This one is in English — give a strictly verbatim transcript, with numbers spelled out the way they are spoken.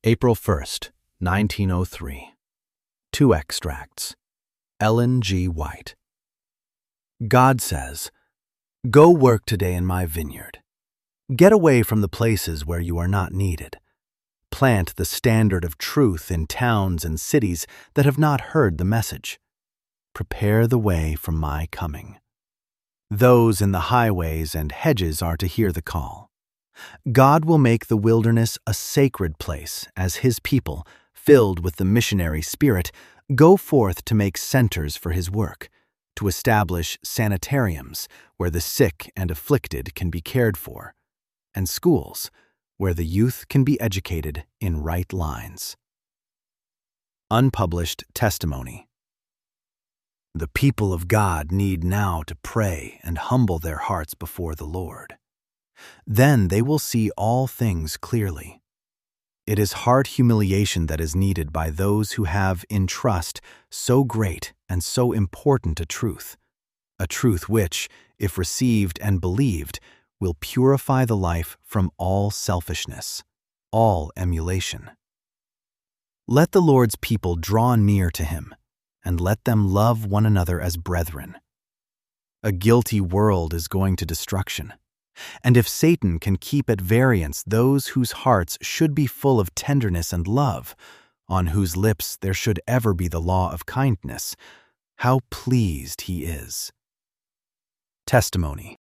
April first, nineteen oh three. Two extracts. Ellen G. White. God says, "Go work today in my vineyard. Get away from the places where you are not needed. Plant the standard of truth in towns and cities that have not heard the message. Prepare the way for my coming. Those in the highways and hedges are to hear the call. God will make the wilderness a sacred place as His people, filled with the missionary spirit, go forth to make centers for His work, to establish sanitariums where the sick and afflicted can be cared for, and schools where the youth can be educated in right lines." Unpublished testimony. The people of God need now to pray and humble their hearts before the Lord. Then they will see all things clearly. It is heart humiliation that is needed by those who have in trust so great and so important a truth, a truth which, if received and believed, will purify the life from all selfishness, all emulation. Let the Lord's people draw near to Him, and let them love one another as brethren. A guilty world is going to destruction, and if Satan can keep at variance those whose hearts should be full of tenderness and love, on whose lips there should ever be the law of kindness, how pleased he is. Testimony.